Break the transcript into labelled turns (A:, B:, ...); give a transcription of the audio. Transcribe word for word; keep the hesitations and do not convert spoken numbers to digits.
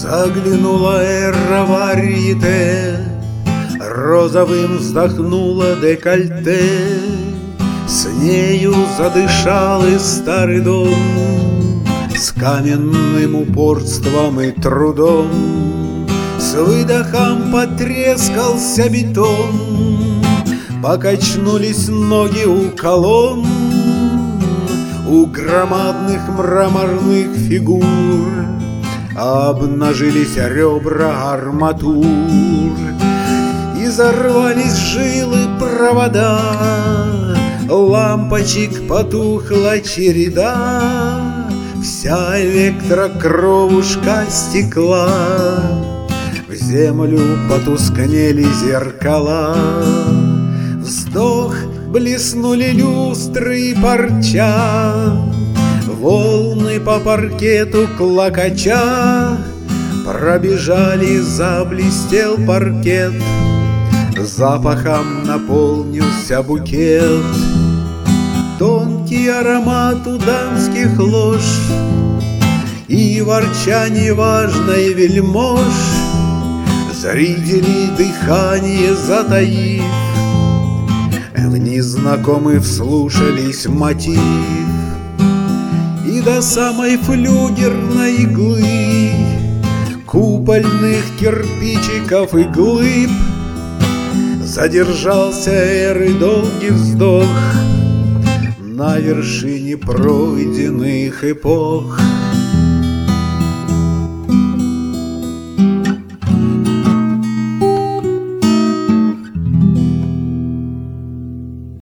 A: Заглянула эра варьете, розовым вздохнула декольте. С нею задышал и старый дом, с каменным упорством и трудом. С выдохом потрескался бетон, покачнулись ноги у колонн, у громадных мраморных фигур обнажились ребра арматур, и зарвались жилы провода, лампочек потухла череда, вся электрокровушка стекла, в землю потускнели зеркала. Вздох, блеснули люстры и парча, волны по паркету клокоча пробежали, заблестел паркет, запахом наполнился букет. Тонкий аромат у дамских лож и ворчание важной вельмож. Зрители дыхание затаив, в незнакомый вслушались мотив. И до самой флюгерной иглы, купольных кирпичиков и глыб задержался эры долгий вздох на вершине пройденных эпох.